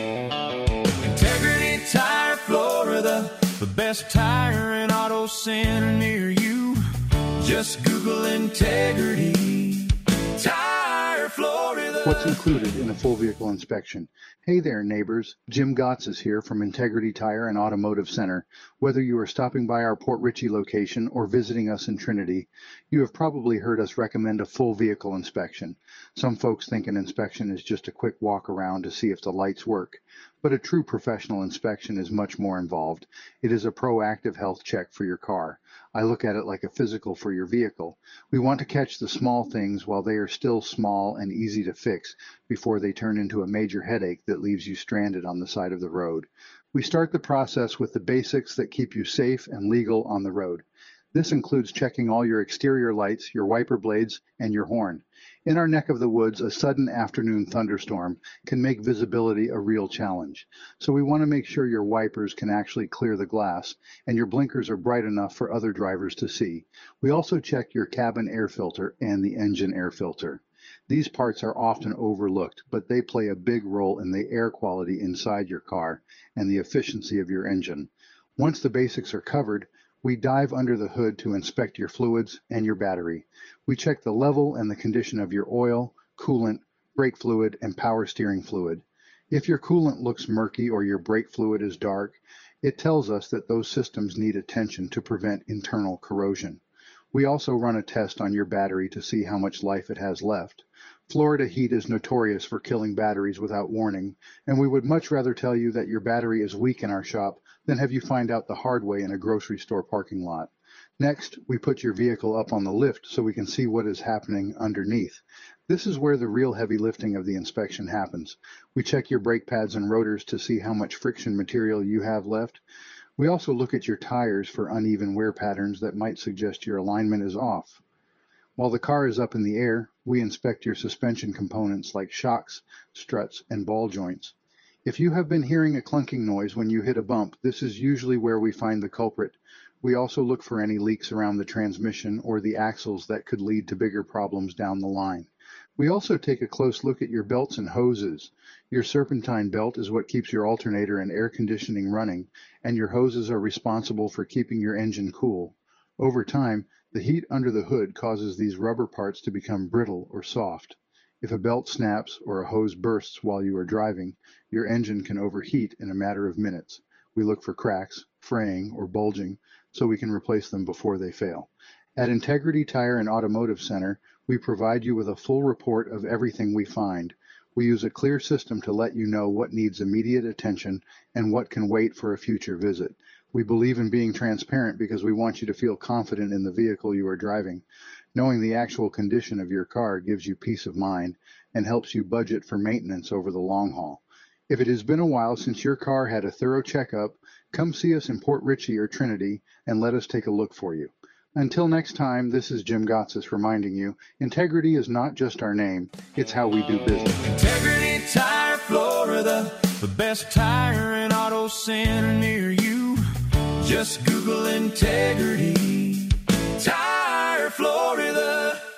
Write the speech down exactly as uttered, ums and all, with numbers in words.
Integrity Tire Florida, the best tire and auto center near you. Just Google Integrity Tire Florida. What's included in a full vehicle inspection? Hey there, neighbors. Jim Gotts here from Integrity Tire and Automotive Center. Whether you are stopping by our Port Richey location or visiting us in Trinity, you have probably heard us recommend a full vehicle inspection. Some folks think an inspection is just a quick walk around to see if the lights work, but a true professional inspection is much more involved. It is a proactive health check for your car. I look at it like a physical for your vehicle. We want to catch the small things while they are still small and easy to fix before they turn into a major headache that leaves you stranded on the side of the road. We start the process with the basics that keep you safe and legal on the road. This includes checking all your exterior lights, your wiper blades, and your horn. In our neck of the woods, a sudden afternoon thunderstorm can make visibility a real challenge. So we want to make sure your wipers can actually clear the glass and your blinkers are bright enough for other drivers to see. We also check your cabin air filter and the engine air filter. These parts are often overlooked, but they play a big role in the air quality inside your car and the efficiency of your engine. Once the basics are covered, we dive under the hood to inspect your fluids and your battery. We check the level and the condition of your oil, coolant, brake fluid, and power steering fluid. If your coolant looks murky or your brake fluid is dark, it tells us that those systems need attention to prevent internal corrosion. We also run a test on your battery to see how much life it has left. Florida heat is notorious for killing batteries without warning, and we would much rather tell you that your battery is weak in our shop than have you find out the hard way in a grocery store parking lot. Next, we put your vehicle up on the lift so we can see what is happening underneath. This is where the real heavy lifting of the inspection happens. We check your brake pads and rotors to see how much friction material you have left. We also look at your tires for uneven wear patterns that might suggest your alignment is off. While the car is up in the air, we inspect your suspension components like shocks, struts, and ball joints. If you have been hearing a clunking noise when you hit a bump, this is usually where we find the culprit. We also look for any leaks around the transmission or the axles that could lead to bigger problems down the line. We also take a close look at your belts and hoses. Your serpentine belt is what keeps your alternator and air conditioning running, and your hoses are responsible for keeping your engine cool. Over time, the heat under the hood causes these rubber parts to become brittle or soft. If a belt snaps or a hose bursts while you are driving, your engine can overheat in a matter of minutes. We look for cracks, fraying, or bulging so we can replace them before they fail. At Integrity Tire and Automotive Center, we provide you with a full report of everything we find. We use a clear system to let you know what needs immediate attention and what can wait for a future visit. We believe in being transparent because we want you to feel confident in the vehicle you are driving. Knowing the actual condition of your car gives you peace of mind and helps you budget for maintenance over the long haul. If it has been a while since your car had a thorough checkup, come see us in Port Richey or Trinity and let us take a look for you. Until next time, this is Jim Gotts reminding you, integrity is not just our name, it's how we do business. Integrity Tire Florida, the best tire and auto center near you. Just Google Integrity Tire Florida.